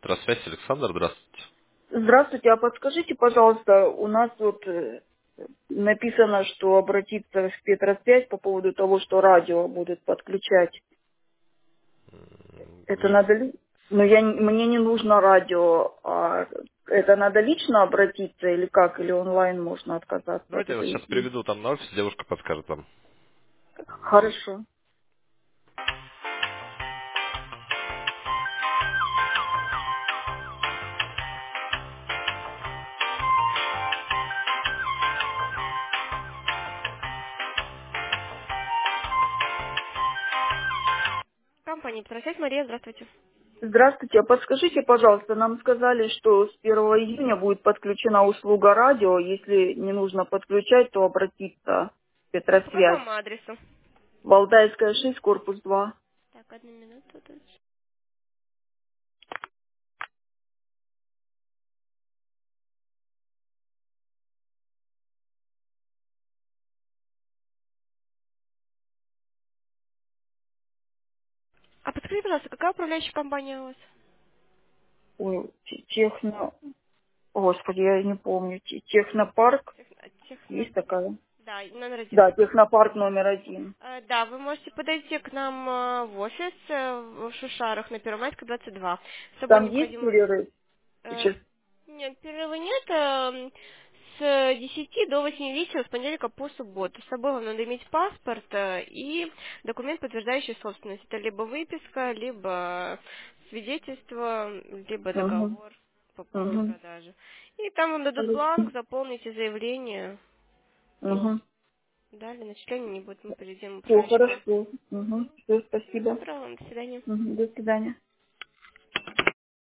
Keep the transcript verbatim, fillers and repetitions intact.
Электросвязь, Александр, здравствуйте. Здравствуйте, а подскажите, пожалуйста, у нас вот э, написано, что обратиться в Петросвязь по поводу того, что радио будет подключать. Это Не- надо ли? Ну, я, не- мне не нужно радио, а это надо лично обратиться или как? Или онлайн можно отказаться от Давайте я вас этой сейчас услуги? приведу там на офис, девушка подскажет вам. Хорошо. Компания «Петросвязь», Мария, здравствуйте. Здравствуйте, а подскажите, пожалуйста, нам сказали, что с первого июня будет подключена услуга радио. Если не нужно подключать, то обратиться в А по Петросвязь. какому адресу? Валдайская шесть, корпус два. Так, одну минуту. тут. А подскажите, пожалуйста, какая управляющая компания у вас? Ой, те- техно... Господи, я не помню. Те- Технопарк. Техно... техно- Есть такая? Да, номер один, Да, да? технопарк номер один. Э, Да, вы можете подойти к нам э, в офис э, в Шушарах на Первомайской, двадцать два. С собой Там есть необходимо... перерыв? э, Сейчас. Нет, перерыва нет. э, С десяти до восьми вечера с понедельника по субботу. С собой вам надо иметь паспорт э, и документ, подтверждающий собственность. Это либо выписка, либо свидетельство, либо Угу. договор по Угу. купле-продаже. И там вам дадут бланк, заполните заявление и Угу. далее начисления не будет, мы перейдем в Все, управляющую компанию. хорошо. Угу. Все, Всего спасибо. доброго вам, до свидания. Угу. До свидания.